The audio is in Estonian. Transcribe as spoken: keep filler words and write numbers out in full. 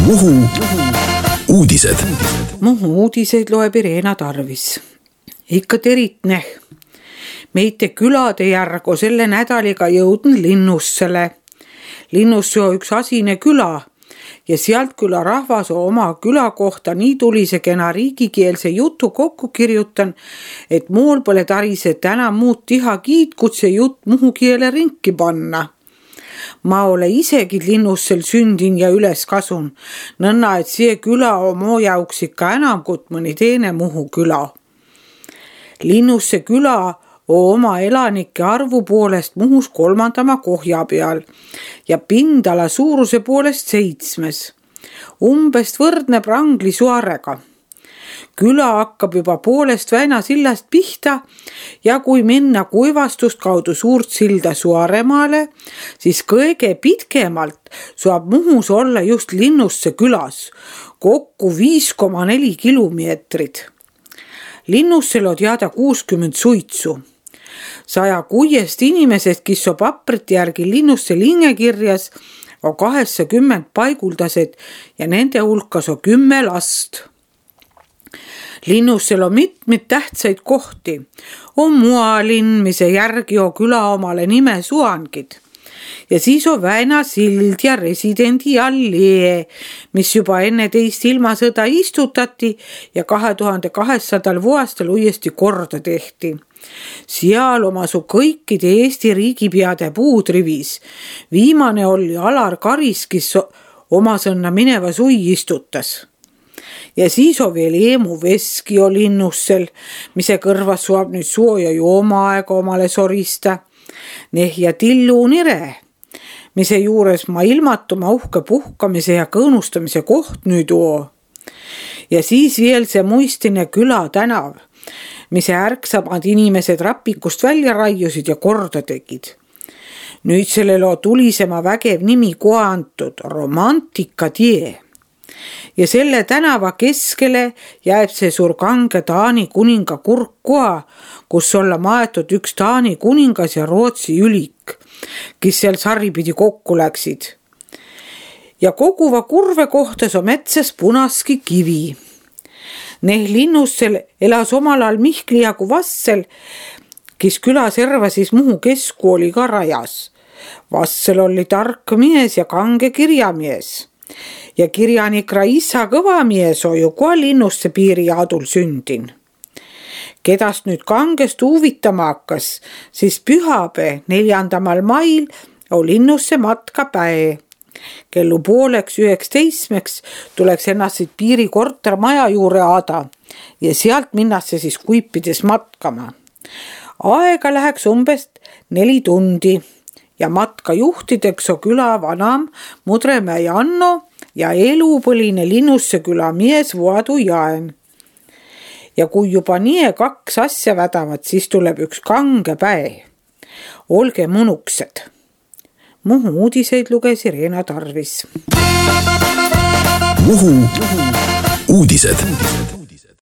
Muhu uudised. Muhu uudiseid loeb Irena Tarvis. Ikka teritne. Meite külade järgo selle nädaliga jõudnud Linnussele. Linnusse on üks asine küla ja sealt küla rahvas on oma küla kohta nii tulise kena riigikeelse jutu kokku kirjutan, et muul pole tarise täna muud tiha kiit, kui see jutt muhu keele rinki panna. Ma ole isegi Linnussel sündin ja üles kasun, nõnna et see küla on moo jauks ikka enam kui mõni teine Muhu küla. Linnusse küla on oma elanike arvu poolest Muhus kolmandama kohja peal ja pindala suuruse poolest seitsmes. Umbest võrdneb Rangli Suarega. Küla hakkab juba poolest Väinasillast pihta ja kui minna kuivastust kaudu suurt silda Suaremaale, siis kõige pitkemalt saab Muhus olla just Linnusse külas, kokku viis koma neli kilomeetrit. Linnussel on teada kuuskümmend suitsu. Saja kuuest inimesest, kes on paprite järgi Linnusse lingekirjas, on kaheksakümmend paiguldased ja nende hulkas on kümme last. Linnussel on mitmeid tähtsaid kohti. On Mualinn, mise järgi on küla omale nime Suangid. Ja siis on Väinasild ja Residendi allee, mis juba enne teist ilmasõda istutati ja kahe tuhande kaheksandal aastal uuesti korda tehti. Seal omasu kõikide Eesti riigipeade puudrivis. Viimane oli Alar Karis, kes oma sõnna mineva sui istutas. Ja siis on veel Eemu Veski on Linnussel, mise kõrvas suab nüüd sooja joomaaega omale sorista. Neh ja Tillu Nire, mise juures ma ilmatuma uhke puhkamise ja kõõnustamise koht nüüd oo. Ja siis veel see muistine küla tänav, mise ärksamad inimesed rapikust välja raiusid ja korda tegid. Nüüd sellel on tulisema vägev nimi koha antud Romantika tie. Ja selle tänava keskele jääb see suur kange Taani kuninga kurkkoa, kus olla maetud üks Taani kuningas ja Rootsi ülik, kes seal saripidi kokku läksid. Ja koguva kurve kohtas on metsas punaski kivi. Neh Linnussel elas omal ajal Mihkli jagu Vassel, kes küla servasis Muhu keskkooli ka rajas. Vassel oli tark mees ja kange kirjamees. Ja kirjanik Raisa Kõvamies on ju kohe Linnusse piiriaadul sündin. Kedast nüüd kangest huvitama hakkas, siis pühapäev neljandamal mail on Linnusse matkapäev. Kellu pooleks üheksateismeks tuleks ennast siit piiri kortermaja juure aada ja sealt minnakse siis kuipides matkama. Aega läheks umbes neli tundi ja matka juhtideks on küla vanam Mudremäe Janno ja elupõline Linnusse küla mies Vuadu Jaen. Ja kui juba nii kaks asja vädavad, siis tuleb üks kange päev. Olge mõnuksed. Muhu uudiseid luges Irena Tarvis. Muhu uudised.